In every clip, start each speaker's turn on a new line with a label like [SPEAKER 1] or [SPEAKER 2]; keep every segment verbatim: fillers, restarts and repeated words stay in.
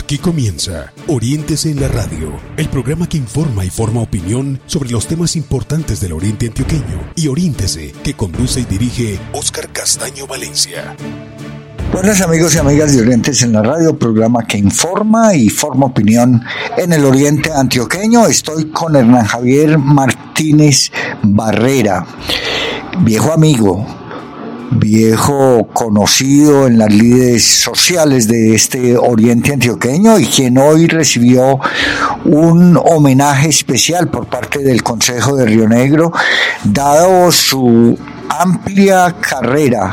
[SPEAKER 1] Aquí comienza Oriéntese en la Radio, el programa que informa y forma opinión sobre los temas importantes del Oriente Antioqueño. Y Oriéntese, que conduce y dirige Óscar Castaño Valencia.
[SPEAKER 2] Buenas amigos y amigas de Oriéntese en la Radio, programa que informa y forma opinión en el Oriente Antioqueño. Estoy con Hernán Javier Martínez Barrera, viejo amigo, viejo conocido en las lides sociales de este Oriente Antioqueño y quien hoy recibió un homenaje especial por parte del Consejo de Río Negro, dado su amplia carrera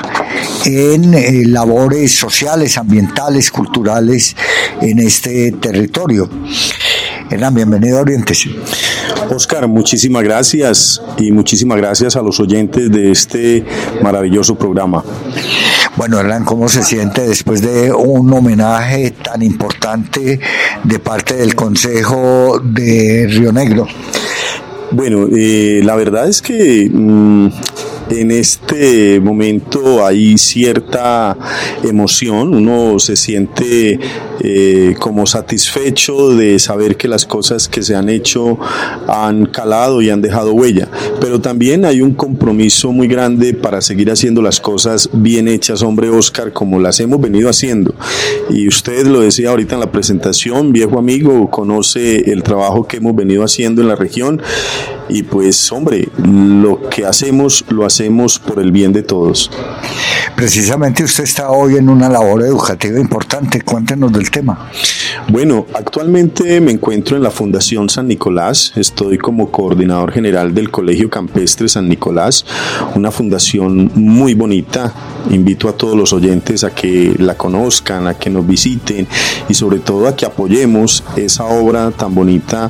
[SPEAKER 2] en eh, labores sociales, ambientales, culturales en este territorio. Hernán, bienvenido a Oriéntese.
[SPEAKER 3] Óscar, muchísimas gracias y muchísimas gracias a los oyentes de este maravilloso programa.
[SPEAKER 2] Bueno, Hernán, ¿cómo se siente después de un homenaje tan importante de parte del Consejo de Río Negro?
[SPEAKER 3] Bueno, eh, la verdad es que mmm, en este momento hay cierta emoción, uno se siente eh, como satisfecho de saber que las cosas que se han hecho han calado y han dejado huella, pero también hay un compromiso muy grande para seguir haciendo las cosas bien hechas, hombre Óscar, como las hemos venido haciendo. Y usted lo decía ahorita en la presentación, viejo amigo, conoce el trabajo que hemos venido haciendo en la región y pues hombre, lo que hacemos lo hacemos por el bien de todos.
[SPEAKER 2] Precisamente usted está hoy en una labor educativa importante, cuéntenos del tema.
[SPEAKER 3] Bueno, actualmente me encuentro en la Fundación San Nicolás, estoy como coordinador general del Colegio Campestre San Nicolás, una fundación muy bonita. Invito a todos los oyentes a que la conozcan, a que nos visiten y sobre todo a que apoyemos esa obra tan bonita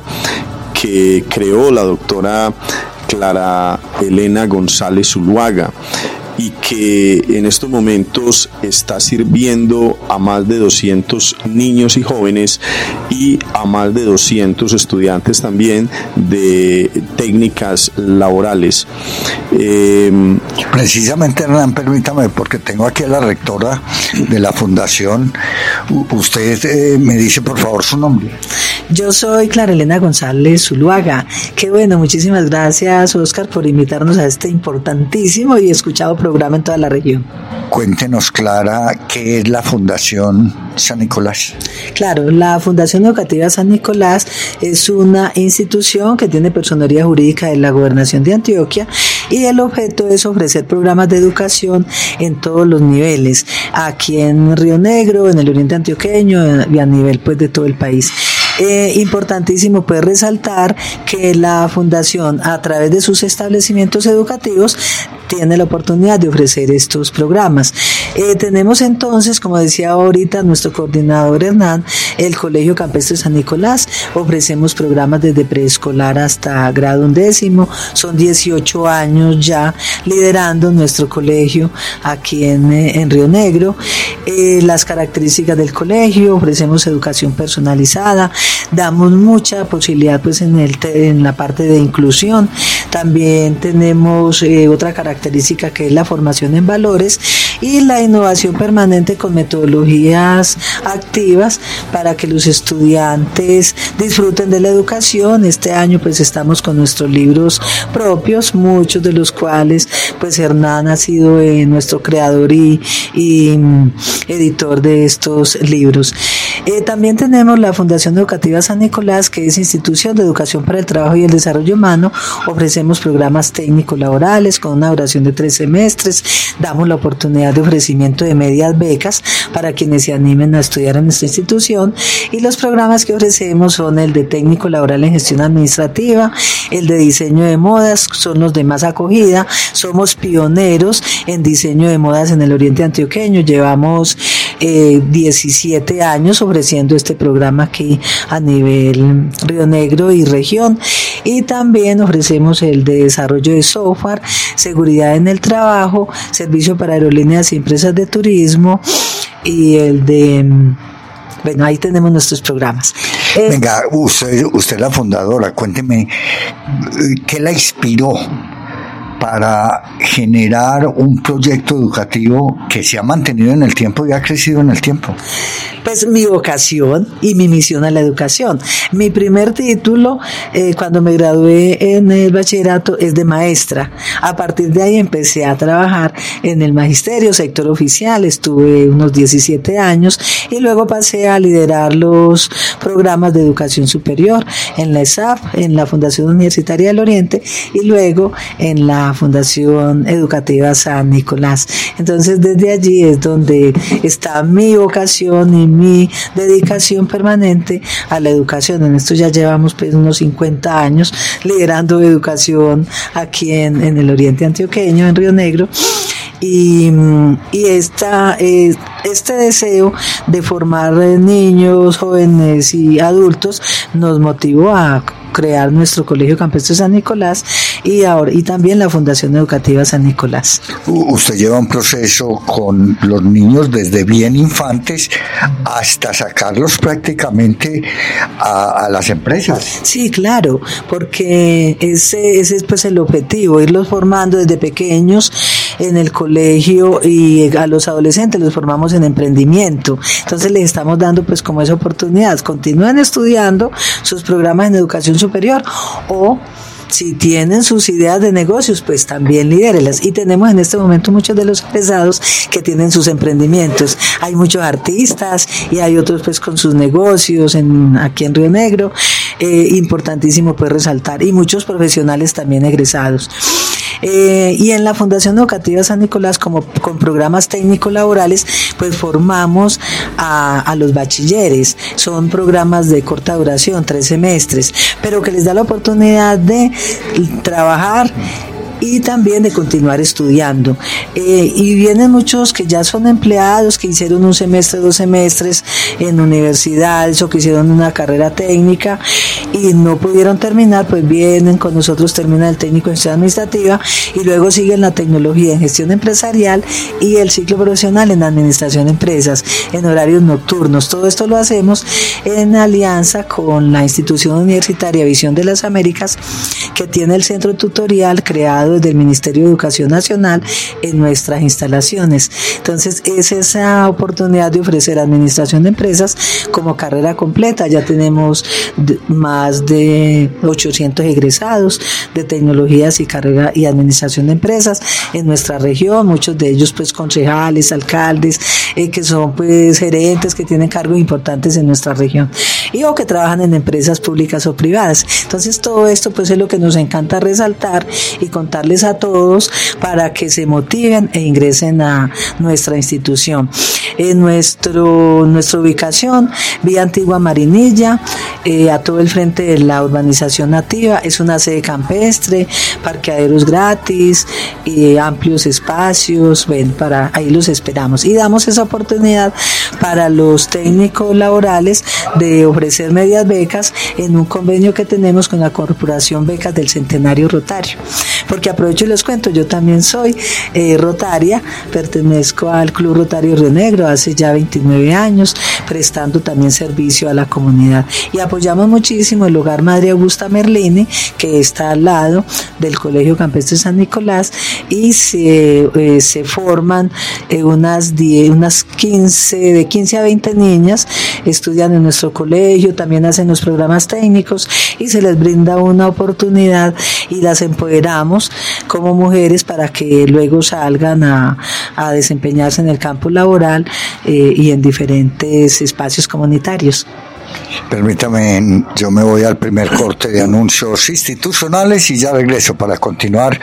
[SPEAKER 3] que creó la doctora Clara Elena González Zuluaga y que en estos momentos está sirviendo a más de doscientos niños y jóvenes y a más de doscientos estudiantes también de técnicas laborales.
[SPEAKER 2] Eh, Precisamente, Hernán, permítame, porque tengo aquí a la rectora de la fundación. Usted eh, me dice por favor su nombre.
[SPEAKER 4] Yo soy Clara Elena González Zuluaga. Qué bueno, muchísimas gracias, Óscar, por invitarnos a este importantísimo y escuchado programa en toda la región.
[SPEAKER 2] Cuéntenos, Clara, ¿qué es la Fundación San Nicolás?
[SPEAKER 4] Claro, la Fundación Educativa San Nicolás es una institución que tiene personería jurídica de la Gobernación de Antioquia y el objeto es ofrecer programas de educación en todos los niveles, aquí en Río Negro, en el Oriente Antioqueño y a nivel pues de todo el país. Eh, importantísimo pues resaltar que la fundación a través de sus establecimientos educativos tiene la oportunidad de ofrecer estos programas. Eh, tenemos entonces, como decía ahorita nuestro coordinador Hernán, el Colegio Campestre San Nicolás. Ofrecemos programas desde preescolar hasta grado undécimo. Son dieciocho años ya liderando nuestro colegio aquí en, en Río Negro. Eh, las características del colegio: ofrecemos educación personalizada, damos mucha posibilidad pues en, el, en la parte de inclusión. También tenemos eh, otra característica que es la formación en valores y la innovación permanente con metodologías activas para que los estudiantes disfruten de la educación. Este año pues estamos con nuestros libros propios, muchos de los cuales pues Hernán ha sido eh, nuestro creador y, y editor de estos libros. Eh, también tenemos la Fundación Educativa San Nicolás, que es institución de educación para el trabajo y el desarrollo humano. Ofrecemos programas técnicos laborales con una duración de tres semestres. Damos la oportunidad de ofrecimiento de medias becas para quienes se animen a estudiar en nuestra institución. Y los programas que ofrecemos son el de técnico laboral en gestión administrativa, el de diseño de modas, son los de más acogida. Somos pioneros en diseño de modas en el Oriente Antioqueño. Llevamos eh, diecisiete años ofreciendo este programa aquí a nivel Río Negro y región. Y también ofrecemos el de desarrollo de software, seguridad en el trabajo, servicio para aerolíneas y empresas de turismo y el de... Bueno, ahí tenemos nuestros programas.
[SPEAKER 2] Eh, Venga, usted, usted es la fundadora, cuénteme, ¿qué la inspiró para generar un proyecto educativo que se ha mantenido en el tiempo y ha crecido en el tiempo?
[SPEAKER 4] Pues mi vocación y mi misión a la educación. Mi primer título, eh, cuando me gradué en el bachillerato, es de maestra. A partir de ahí empecé a trabajar en el magisterio, sector oficial, estuve unos diecisiete años y luego pasé a liderar los programas de educación superior en la E S A P, en la Fundación Universitaria del Oriente y luego en la Fundación Educativa San Nicolás. Entonces desde allí es donde está mi vocación y mi dedicación permanente a la educación. En esto ya llevamos pues unos cincuenta años liderando educación aquí en, en el Oriente Antioqueño, en Río Negro. Y, y esta, eh, este deseo de formar niños, jóvenes y adultos nos motivó a crear nuestro Colegio Campestre San Nicolás y ahora y también la Fundación Educativa San Nicolás.
[SPEAKER 2] Usted lleva un proceso con los niños desde bien infantes hasta sacarlos prácticamente a, a las empresas.
[SPEAKER 4] Sí, claro, porque ese, ese es pues el objetivo, irlos formando desde pequeños en el colegio y a los adolescentes los formamos en emprendimiento. Entonces les estamos dando pues como esa oportunidad. Continúan estudiando sus programas en educación superior o si tienen sus ideas de negocios, pues también lidérelas. Y tenemos en este momento muchos de los egresados que tienen sus emprendimientos. Hay muchos artistas y hay otros pues con sus negocios en, aquí en Río Negro. Eh, importantísimo pues resaltar. Y muchos profesionales también egresados. Eh, y en la Fundación Educativa San Nicolás, como con programas técnico-laborales, pues formamos a, a los bachilleres. Son programas de corta duración, tres semestres, pero que les da la oportunidad de trabajar y también de continuar estudiando. Eh, y vienen muchos que ya son empleados, que hicieron un semestre, dos semestres en universidades o que hicieron una carrera técnica y no pudieron terminar, pues vienen con nosotros, terminan el técnico en gestión administrativa y luego siguen la tecnología en gestión empresarial y el ciclo profesional en administración de empresas, en horarios nocturnos. Todo esto lo hacemos en alianza con la institución universitaria Visión de las Américas, que tiene el centro tutorial creado desde el Ministerio de Educación Nacional en nuestras instalaciones. Entonces es esa oportunidad de ofrecer administración de empresas como carrera completa. Ya tenemos más de ochocientos egresados de tecnologías y carrera y administración de empresas en nuestra región, muchos de ellos pues concejales, alcaldes, eh, que son pues gerentes que tienen cargos importantes en nuestra región y o que trabajan en empresas públicas o privadas. Entonces todo esto pues es lo que nos encanta resaltar y contarles a todos para que se motiven e ingresen a nuestra institución. En nuestro, nuestra ubicación, Vía Antigua Marinilla, eh, a todo el frente de la urbanización nativa, es una sede campestre, parqueaderos gratis, eh, amplios espacios, ven, para ahí los esperamos y damos esa oportunidad para los técnicos laborales de ofrecer medias becas en un convenio que tenemos con la Corporación Becas del Centenario Rotario, porque aprovecho y les cuento, yo también soy eh, rotaria, pertenezco al Club Rotario Río Negro hace ya veintinueve años, prestando también servicio a la comunidad y apoyamos muchísimo el Hogar Madre Augusta Merlini, que está al lado del Colegio Campestre San Nicolás y se, eh, se forman eh, unas, diez, unas quince, de quince a veinte niñas, estudian en nuestro colegio, también hacen los programas técnicos y se les brinda una oportunidad y las empoderamos como mujeres para que luego salgan a, a desempeñarse en el campo laboral eh, y en diferentes espacios comunitarios.
[SPEAKER 2] Permítame, yo me voy al primer corte de anuncios institucionales y ya regreso para continuar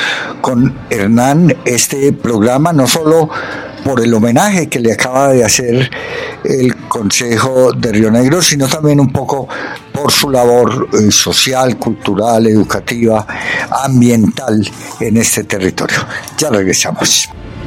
[SPEAKER 2] con Hernán este programa, no solo por el homenaje que le acaba de hacer el Consejo de Río Negro, sino también un poco por su labor eh, social, cultural, educativa, ambiental en este territorio. Ya regresamos.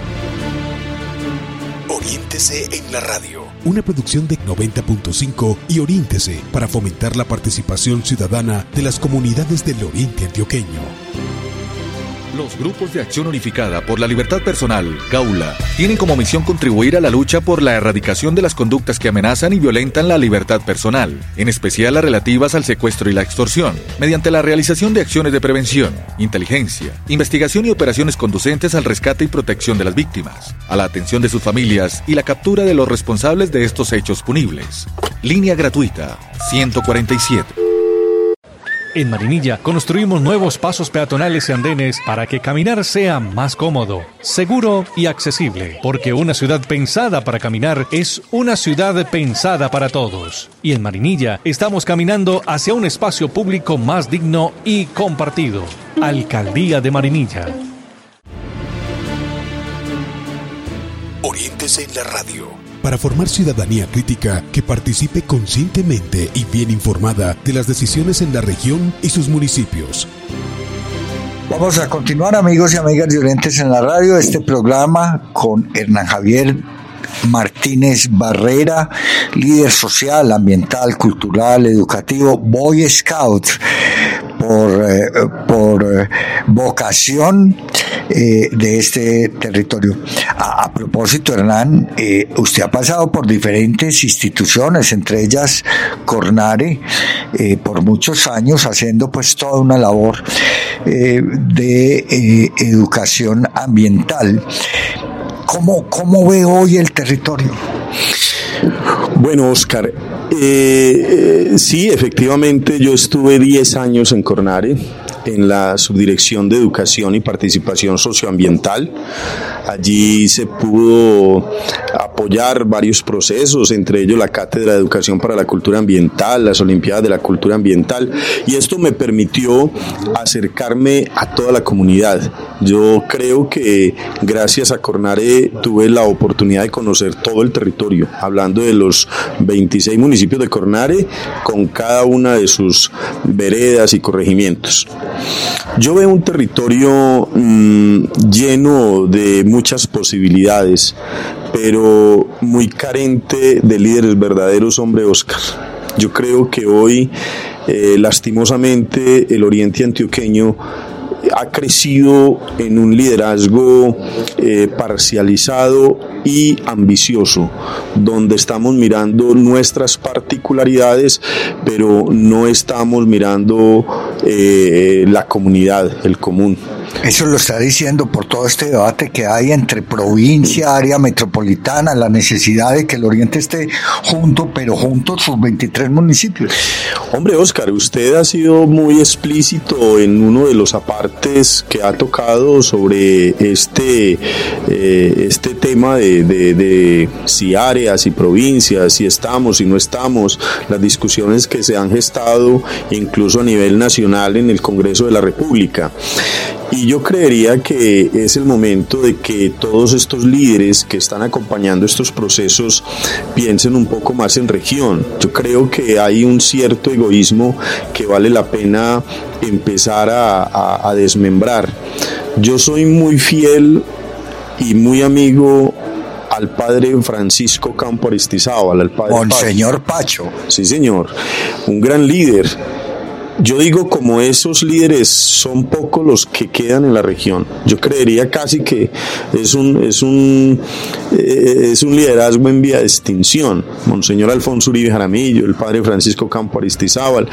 [SPEAKER 1] Oriéntese en la radio, una producción de noventa punto cinco y Oriéntese para fomentar la participación ciudadana de las comunidades del Oriente Antioqueño.
[SPEAKER 5] Los grupos de acción unificada por la libertad personal, GAULA, tienen como misión contribuir a la lucha por la erradicación de las conductas que amenazan y violentan la libertad personal, en especial las relativas al secuestro y la extorsión, mediante la realización de acciones de prevención, inteligencia, investigación y operaciones conducentes al rescate y protección de las víctimas, a la atención de sus familias y la captura de los responsables de estos hechos punibles. Línea gratuita ciento cuarenta y siete.
[SPEAKER 6] En Marinilla construimos nuevos pasos peatonales y andenes para que caminar sea más cómodo, seguro y accesible, porque una ciudad pensada para caminar es una ciudad pensada para todos. Y en Marinilla estamos caminando hacia un espacio público más digno y compartido. Alcaldía de Marinilla.
[SPEAKER 1] Oriéntese en la radio. Para formar ciudadanía crítica que participe conscientemente y bien informada de las decisiones en la región y sus municipios.
[SPEAKER 2] Vamos a continuar, amigos y amigas de Orientes en la Radio, este programa con Hernán Javier Martínez Barrera, líder social, ambiental, cultural, educativo, Boy Scout por, eh, por eh, vocación eh, de este territorio. A, a propósito, Hernán, eh, usted ha pasado por diferentes instituciones, entre ellas Cornare, eh, por muchos años, haciendo pues toda una labor eh, de eh, educación ambiental. ¿Cómo, cómo ve hoy el territorio?
[SPEAKER 3] Bueno, Oscar, eh, eh, sí, efectivamente yo estuve diez años en Cornare, en la Subdirección de Educación y Participación Socioambiental. Allí se pudo apoyar varios procesos, entre ellos la Cátedra de Educación para la Cultura Ambiental, las Olimpiadas de la Cultura Ambiental, y esto me permitió acercarme a toda la comunidad. Yo creo que gracias a Cornare tuve la oportunidad de conocer todo el territorio, hablando de los veintiséis municipios de Cornare, con cada una de sus veredas y corregimientos. Yo veo un territorio mmm, lleno de muchas posibilidades, pero muy carente de líderes verdaderos, hombre, Oscar. Yo creo que hoy, eh, lastimosamente, el oriente antioqueño ha crecido en un liderazgo eh, parcializado y ambicioso, donde estamos mirando nuestras particularidades, pero no estamos mirando eh, la comunidad, el común.
[SPEAKER 2] Eso lo está diciendo por todo este debate que hay entre provincia, área metropolitana, la necesidad de que el oriente esté junto, pero juntos sus veintitrés municipios.
[SPEAKER 3] Hombre, Oscar, usted ha sido muy explícito en uno de los apartes que ha tocado sobre este, eh, este tema de, de, de si áreas y provincias, si estamos, si no estamos, las discusiones que se han gestado incluso a nivel nacional en el Congreso de la República. Y yo creería que es el momento de que todos estos líderes que están acompañando estos procesos piensen un poco más en región. Yo creo que hay un cierto egoísmo que vale la pena empezar a, a, a desmembrar. Yo soy muy fiel y muy amigo al padre Francisco Campo Aristizábal, al padre
[SPEAKER 2] Monseñor Pacho.
[SPEAKER 3] Sí, señor, un gran líder. Yo digo, como esos líderes son pocos los que quedan en la región. Yo creería casi que es un es un eh, es un liderazgo en vía de extinción. Monseñor Alfonso Uribe Jaramillo, el padre Francisco Campo Aristizábal,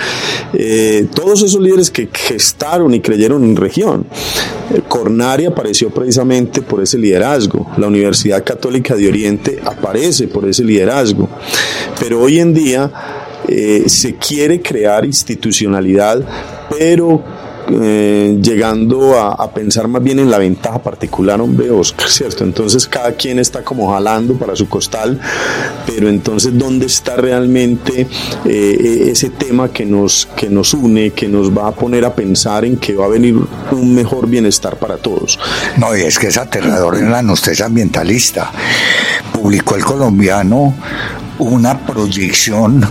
[SPEAKER 3] eh, todos esos líderes que gestaron y creyeron en región. Cornare apareció precisamente por ese liderazgo. La Universidad Católica de Oriente aparece por ese liderazgo. Pero hoy en día Eh, se quiere crear institucionalidad, pero eh, llegando a, a pensar más bien en la ventaja particular, hombre, Oscar, ¿cierto? Entonces cada quien está como jalando para su costal, pero entonces ¿dónde está realmente eh, ese tema que nos, que nos une, que nos va a poner a pensar en que va a venir un mejor bienestar para todos?
[SPEAKER 2] No, y es que es aterrador, Hernán, usted es ambientalista. Publicó El Colombiano una proyección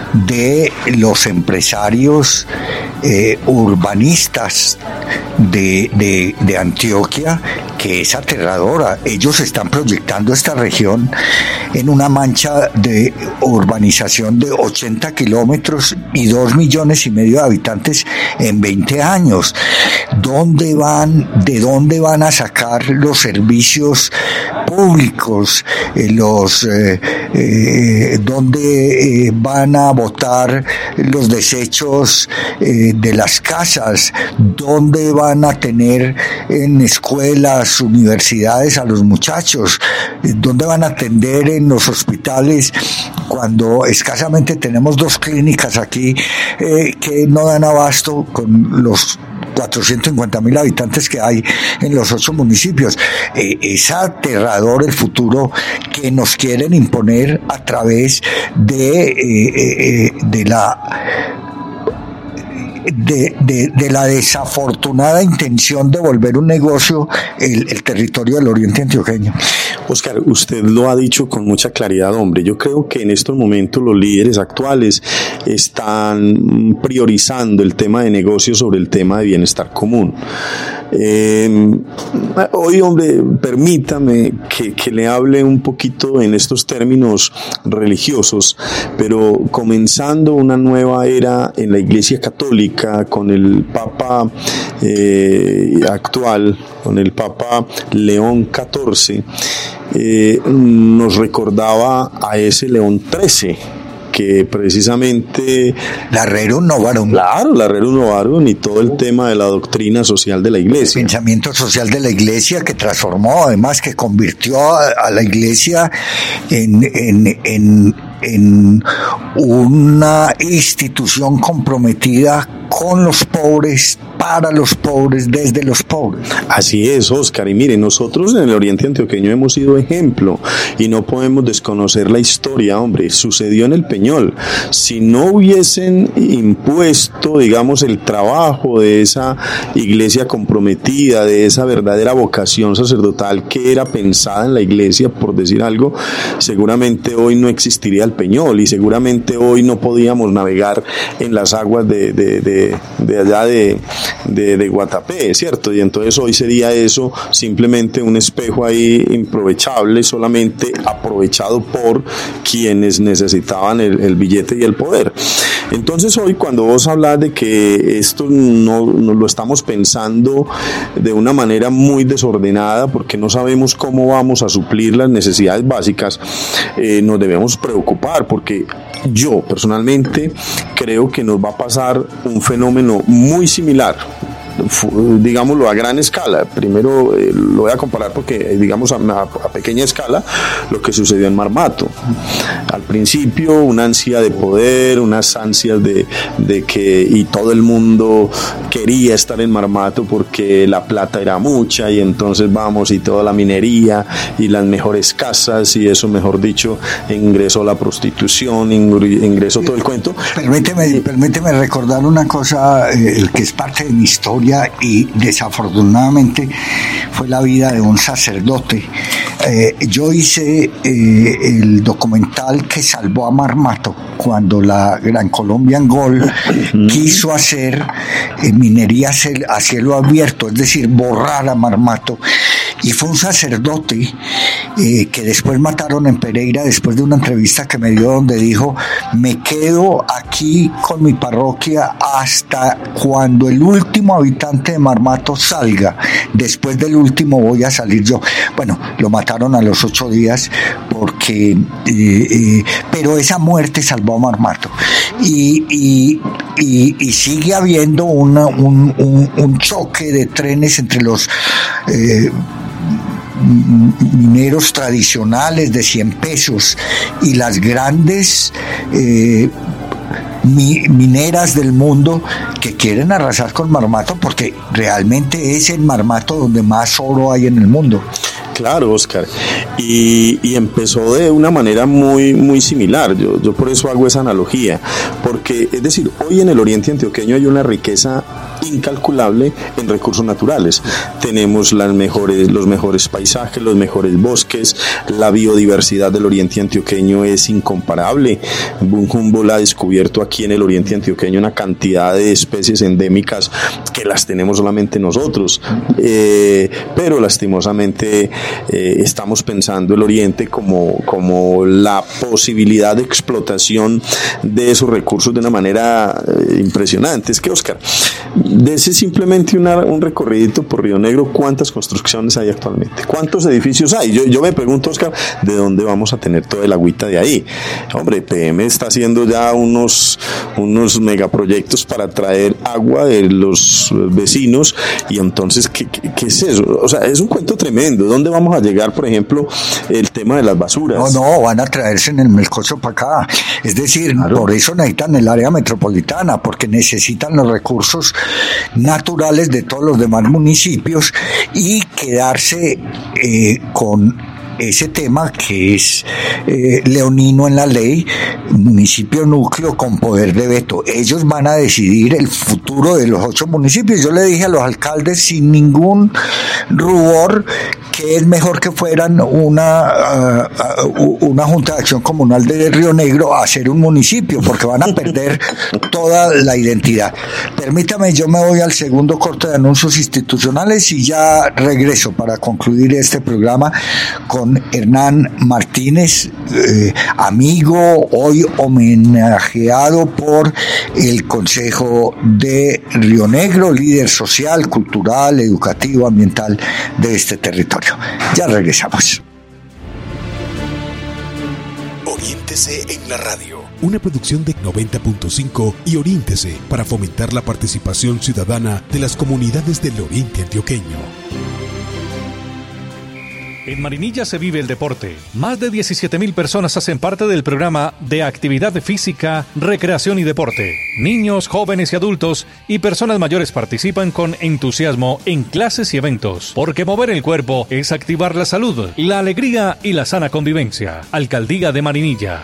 [SPEAKER 2] de los empresarios eh, urbanistas de, de, de Antioquia que es aterradora. Ellos están proyectando esta región en una mancha de urbanización de ochenta kilómetros y dos millones y medio de habitantes en veinte años. ¿Dónde van, de dónde van a sacar los servicios públicos, eh, los eh, eh, dónde eh, van a botar los desechos eh, de las casas, dónde van a tener en escuelas, universidades a los muchachos, dónde van a atender en los hospitales cuando escasamente tenemos dos clínicas aquí eh, que no dan abasto con los cuatrocientos cincuenta mil habitantes que hay en los ocho municipios. Eh, es aterrador el futuro que nos quieren imponer a través de, eh, eh, de la De, de, de la desafortunada intención de volver un negocio el, el territorio del oriente antioqueño.
[SPEAKER 3] Óscar, usted lo ha dicho con mucha claridad, hombre. Yo creo que en estos momentos los líderes actuales están priorizando el tema de negocios sobre el tema de bienestar común. Eh, hoy, hombre, permítame que, que le hable un poquito en estos términos religiosos, pero comenzando una nueva era en la Iglesia Católica con el Papa eh, actual, con el Papa León catorce, eh, nos recordaba a ese León trece, que precisamente
[SPEAKER 2] la Rerum Novarum,
[SPEAKER 3] claro, la Rerum Novarum y todo el tema de la doctrina social de la Iglesia,
[SPEAKER 2] el pensamiento social de la Iglesia, que transformó, además que convirtió a, a la Iglesia en, en, en, en una institución comprometida con los pobres, para los pobres, desde los pobres.
[SPEAKER 3] Así es, Óscar, y mire, nosotros en el oriente antioqueño hemos sido ejemplo y no podemos desconocer la historia, hombre. Sucedió en el Peñol. Si no hubiesen impuesto, digamos, el trabajo de esa iglesia comprometida, de esa verdadera vocación sacerdotal que era pensada en la iglesia, por decir algo, seguramente hoy no existiría el Peñol y seguramente hoy no podíamos navegar en las aguas de, de, de de allá de, de, de Guatapé, ¿cierto? Y entonces hoy sería eso simplemente un espejo ahí improvechable, solamente aprovechado por quienes necesitaban el, el billete y el poder. Entonces hoy, cuando vos hablas de que esto no, no lo estamos pensando de una manera muy desordenada porque no sabemos cómo vamos a suplir las necesidades básicas, eh, nos debemos preocupar, porque yo personalmente creo que nos va a pasar un fenómeno muy similar, digámoslo a gran escala. Primero eh, lo voy a comparar porque digamos a, a, a pequeña escala lo que sucedió en Marmato. Al principio una ansia de poder, unas ansias de, de que y todo el mundo quería estar en Marmato porque la plata era mucha y entonces vamos y toda la minería y las mejores casas y eso, mejor dicho, ingresó la prostitución, ingresó todo el cuento.
[SPEAKER 2] Permíteme, permíteme recordar una cosa eh, que es parte de mi historia y desafortunadamente fue la vida de un sacerdote. Eh, yo hice eh, el documental que salvó a Marmato cuando la Gran Colombian Gold quiso hacer eh, minería a cielo abierto, es decir, borrar a Marmato. Y fue un sacerdote eh, que después mataron en Pereira, después de una entrevista que me dio donde dijo: me quedo aquí con mi parroquia hasta cuando el último habitante de Marmato salga, después del último voy a salir yo. Bueno, lo mataron a los ocho días porque eh, eh, pero esa muerte salvó a Marmato y, y, y, y sigue habiendo una, un, un, un choque de trenes entre los eh, mineros tradicionales de cien pesos y las grandes eh, mi, mineras del mundo que quieren arrasar con Marmato, porque realmente es en Marmato donde más oro hay en el mundo.
[SPEAKER 3] Claro, Óscar, y, y empezó de una manera muy, muy similar. Yo, yo por eso hago esa analogía, porque es decir, hoy en el oriente antioqueño hay una riqueza incalculable en recursos naturales. Tenemos las mejores, los mejores paisajes, los mejores bosques, la biodiversidad del oriente antioqueño es incomparable. Boom Humboldt ha descubierto aquí en el oriente antioqueño una cantidad de especies endémicas que las tenemos solamente nosotros, eh, pero lastimosamente eh, estamos pensando el oriente como, como la posibilidad de explotación de esos recursos de una manera eh, impresionante. Es que, Oscar, dese simplemente una, un recorridito por Río Negro, ¿cuántas construcciones hay actualmente? ¿Cuántos edificios hay? Yo, yo me pregunto, Oscar, ¿de dónde vamos a tener toda el agüita de ahí? Hombre, P M está haciendo ya unos, unos megaproyectos para traer agua de los vecinos, y entonces, ¿qué, qué, qué es eso? O sea, es un cuento tremendo. ¿Dónde vamos a llegar, por ejemplo, el tema de las basuras?
[SPEAKER 2] No, no, van a traerse en el Melcocho para acá. Es decir, claro, por eso necesitan el área metropolitana, porque necesitan los recursos naturales de todos los demás municipios y quedarse eh, con ese tema que es eh, leonino en la ley, municipio núcleo con poder de veto. Ellos van a decidir el futuro de los ocho municipios. Yo le dije a los alcaldes sin ningún rubor que es mejor que fueran una uh, una Junta de Acción Comunal de Río Negro a ser un municipio, porque van a perder toda la identidad. Permítame, yo me voy al segundo corte de anuncios institucionales y ya regreso para concluir este programa con Hernán Martínez, eh, amigo, hoy homenajeado por el Consejo de Río Negro, líder social, cultural, educativo, ambiental de este territorio. Ya regresamos.
[SPEAKER 1] Oriéntese en la radio, una producción de noventa punto cinco y Oriéntese para fomentar la participación ciudadana de las comunidades del oriente antioqueño.
[SPEAKER 6] En Marinilla se vive el deporte. Más de diecisiete mil personas hacen parte del programa de actividad física, recreación y deporte. Niños, jóvenes y adultos y personas mayores participan con entusiasmo en clases y eventos, porque mover el cuerpo es activar la salud, la alegría y la sana convivencia. Alcaldía de Marinilla.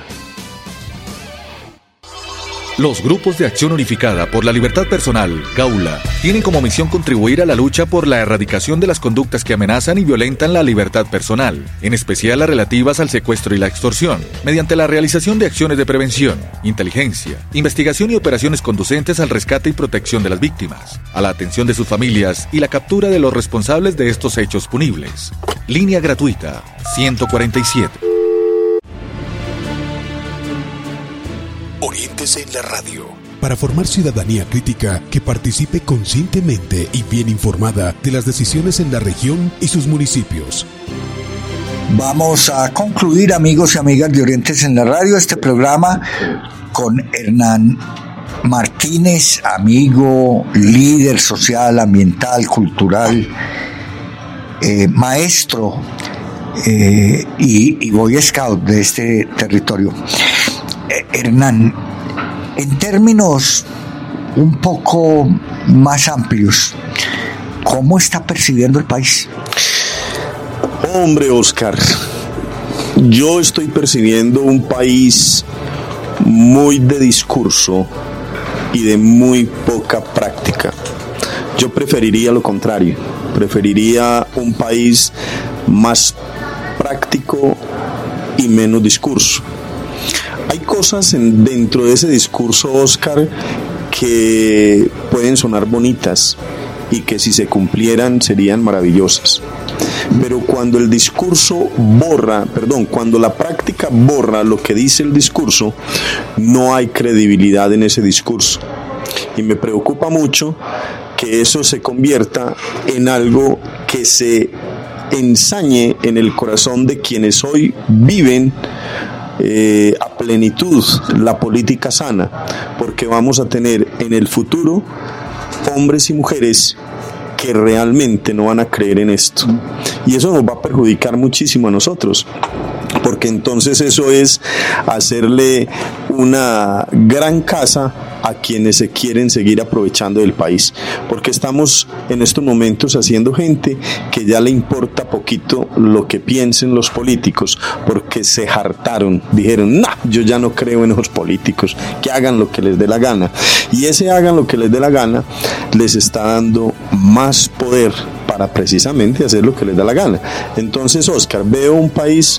[SPEAKER 5] Los grupos de acción unificada por la libertad personal, GAULA, tienen como misión contribuir a la lucha por la erradicación de las conductas que amenazan y violentan la libertad personal, en especial las relativas al secuestro y la extorsión, mediante la realización de acciones de prevención, inteligencia, investigación y operaciones conducentes al rescate y protección de las víctimas, a la atención de sus familias y la captura de los responsables de estos hechos punibles. Línea gratuita ciento cuarenta y siete.
[SPEAKER 1] Oriéntese en la radio, para formar ciudadanía crítica que participe conscientemente y bien informada de las decisiones en la región y sus municipios.
[SPEAKER 2] Vamos a concluir, amigos y amigas de Oriéntese en la radio, este programa con Hernán Martínez, amigo, líder social, ambiental, cultural, eh, maestro eh, y, y Boy Scout de este territorio. Eh, Hernán, en términos un poco más amplios, ¿cómo está percibiendo el país?
[SPEAKER 3] Hombre, Oscar, yo estoy percibiendo un país muy de discurso y de muy poca práctica. Yo preferiría lo contrario, preferiría un país más práctico y menos discurso. Hay cosas en, dentro de ese discurso, Oscar, que pueden sonar bonitas y que si se cumplieran serían maravillosas. Pero cuando el discurso borra, perdón, cuando la práctica borra lo que dice el discurso, no hay credibilidad en ese discurso. Y me preocupa mucho que eso se convierta en algo que se ensañe en el corazón de quienes hoy viven Eh, a plenitud la política sana, porque vamos a tener en el futuro hombres y mujeres que realmente no van a creer en esto, y eso nos va a perjudicar muchísimo a nosotros, porque entonces eso es hacerle una gran casa a quienes se quieren seguir aprovechando del país, porque estamos en estos momentos haciendo gente que ya le importa poquito lo que piensen los políticos, porque se hartaron, dijeron, nah, yo ya no creo en esos políticos, que hagan lo que les dé la gana, y ese hagan lo que les dé la gana les está dando más poder para precisamente hacer lo que les da la gana. Entonces, Oscar, veo un país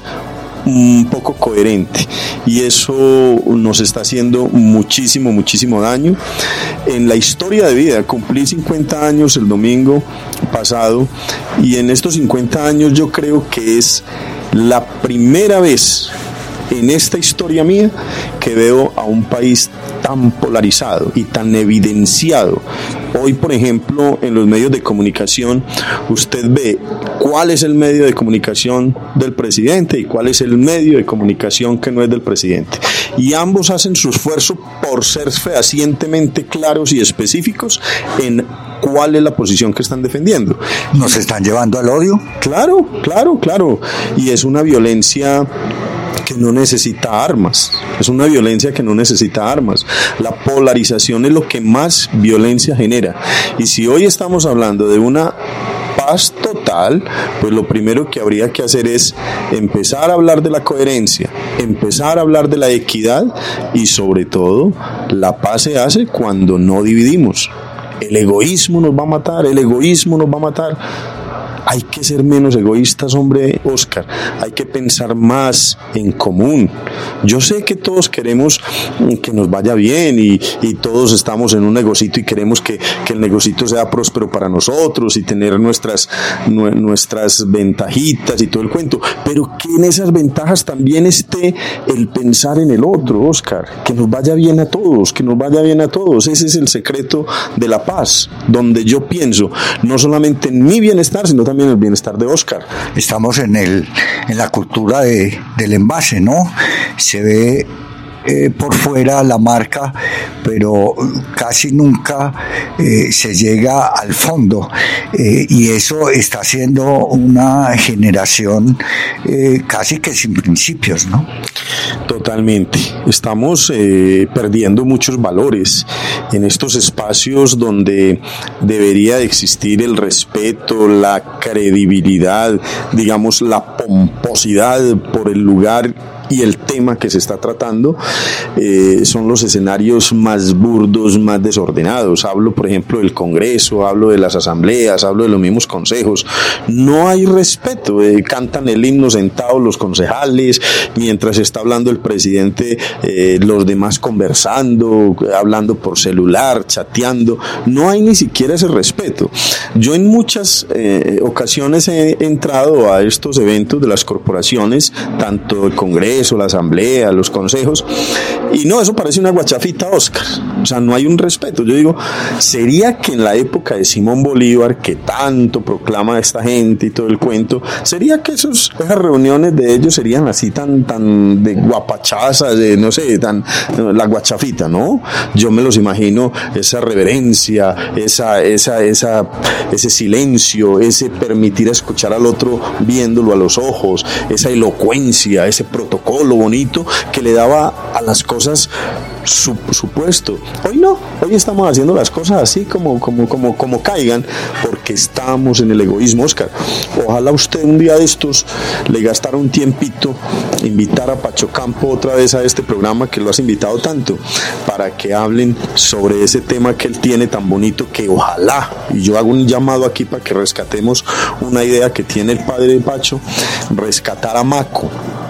[SPEAKER 3] un poco coherente y eso nos está haciendo muchísimo, muchísimo daño en la historia de vida. Cumplí cincuenta años el domingo pasado y en estos cincuenta años yo creo que es la primera vez en esta historia mía que veo a un país tan polarizado y tan evidenciado. Hoy, por ejemplo, en los medios de comunicación, usted ve cuál es el medio de comunicación del presidente y cuál es el medio de comunicación que no es del presidente. Y ambos hacen su esfuerzo por ser fehacientemente claros y específicos en cuál es la posición que están defendiendo.
[SPEAKER 2] ¿Nos están llevando al odio?
[SPEAKER 3] Claro, claro, claro. Y es una violencia que no necesita armas, es una violencia que no necesita armas. La polarización es lo que más violencia genera, y si hoy estamos hablando de una paz total, pues lo primero que habría que hacer es empezar a hablar de la coherencia, empezar a hablar de la equidad, y sobre todo, la paz se hace cuando no dividimos. El egoísmo nos va a matar, el egoísmo nos va a matar. Hay que ser menos egoístas, hombre, Oscar. Hay que pensar más en común. Yo sé que todos queremos que nos vaya bien y, y todos estamos en un negocito y queremos que, que el negocito sea próspero para nosotros y tener nuestras, nu, nuestras ventajitas y todo el cuento. Pero que en esas ventajas también esté el pensar en el otro, Oscar. Que nos vaya bien a todos, que nos vaya bien a todos. Ese es el secreto de la paz, donde yo pienso no solamente en mi bienestar, sino también en el bienestar de Oscar.
[SPEAKER 2] Estamos en el en la cultura de, del envase, ¿no? Se ve eh, por fuera la marca, pero casi nunca eh, se llega al fondo, eh, y eso está haciendo una generación eh, casi que sin principios, ¿no?
[SPEAKER 3] Totalmente. Estamos eh, perdiendo muchos valores en estos espacios donde debería existir el respeto, la credibilidad, digamos, la pomposidad por el lugar y el tema que se está tratando. Eh, son los escenarios más burdos, más desordenados. Hablo, por ejemplo, del Congreso, hablo de las asambleas, hablo de los mismos consejos. No hay respeto. Eh, cantan el himno sentados los concejales, mientras está hablando el presidente, eh, los demás conversando, hablando por celular, chateando. No hay ni siquiera ese respeto. Yo en muchas eh, ocasiones he entrado a estos eventos de las corporaciones, tanto el Congreso, la asamblea, los consejos, y no, eso parece una guachafita, Oscar. O sea, no hay un respeto. Yo digo, ¿sería que en la época de Simón Bolívar, que tanto proclama esta gente y todo el cuento, sería que esos, esas reuniones de ellos serían así tan, tan de guapachazas, de no sé, tan, la guachafita, ¿no? Yo me los imagino, esa reverencia, esa, esa, esa, ese silencio, ese permitir escuchar al otro viéndolo a los ojos, esa elocuencia, ese protocolo bonito que le daba a las cosas su, su puesto. Hoy no, hoy estamos haciendo las cosas así como, como, como, como caigan, porque estamos en el egoísmo, Oscar. Ojalá usted un día de estos le gastara un tiempito, invitar a Pacho Campo otra vez a este programa que lo has invitado tanto, para que hablen sobre ese tema que él tiene tan bonito, que ojalá, y yo hago un llamado aquí para que rescatemos una idea que tiene el padre de Pacho, rescatar a MACO,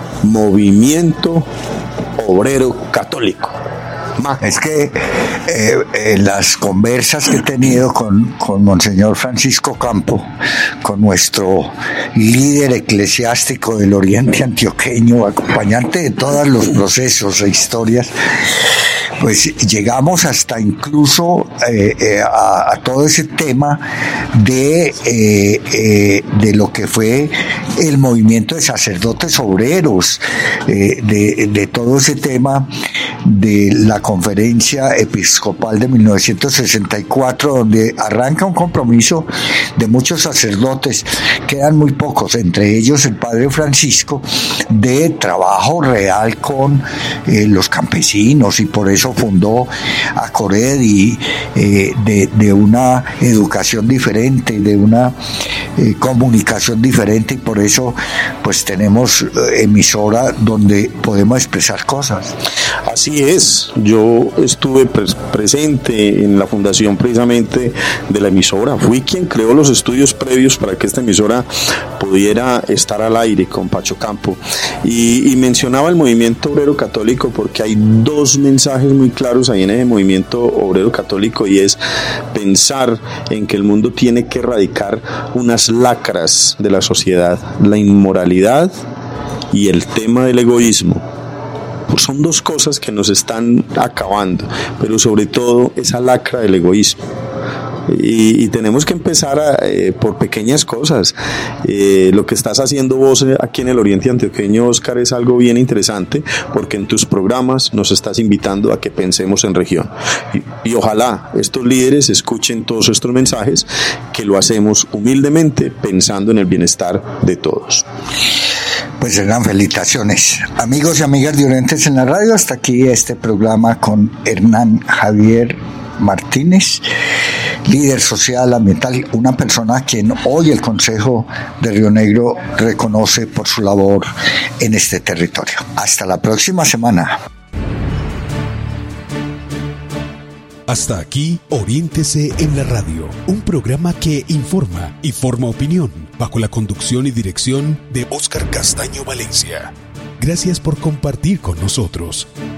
[SPEAKER 3] Movimiento Obrero Católico.
[SPEAKER 2] Es que eh, eh, las conversas que he tenido con, con Monseñor Francisco Campo, con nuestro líder eclesiástico del Oriente Antioqueño, acompañante de todos los procesos e historias, pues llegamos hasta incluso eh, eh, a, a todo ese tema de, eh, eh, de lo que fue el movimiento de sacerdotes obreros, eh, de, de todo ese tema de la Conferencia Episcopal de mil novecientos sesenta y cuatro, donde arranca un compromiso de muchos sacerdotes, quedan muy pocos, entre ellos el padre Francisco, de trabajo real con eh, los campesinos, y por eso fundó a Cored, y eh, de, de una educación diferente, de una eh, comunicación diferente, y por eso pues tenemos eh, emisora donde podemos expresar cosas.
[SPEAKER 3] Así es, yo estuve pre- presente en la fundación precisamente de la emisora, fui quien creó los estudios previos para que esta emisora pudiera estar al aire con Pacho Campo, y, y mencionaba el movimiento obrero católico porque hay dos mensajes muy claros ahí en ese movimiento obrero católico, y es pensar en que el mundo tiene que erradicar unas lacras de la sociedad, la inmoralidad y el tema del egoísmo. Pues son dos cosas que nos están acabando, pero sobre todo esa lacra del egoísmo. Y, y tenemos que empezar a, eh, por pequeñas cosas. Eh, lo que estás haciendo vos aquí en el Oriente Antioqueño, Óscar, es algo bien interesante, porque en tus programas nos estás invitando a que pensemos en región. Y, y ojalá estos líderes escuchen todos estos mensajes, que lo hacemos humildemente pensando en el bienestar de todos.
[SPEAKER 2] Pues eran felicitaciones. Amigos y amigas de Orientes en la Radio, hasta aquí este programa con Hernán Javier Martínez, líder social ambiental, una persona a quien hoy el Consejo de Río Negro reconoce por su labor en este territorio. Hasta la próxima semana.
[SPEAKER 1] Hasta aquí, Oriéntese en la Radio, un programa que informa y forma opinión, bajo la conducción y dirección de Óscar Castaño Valencia. Gracias por compartir con nosotros.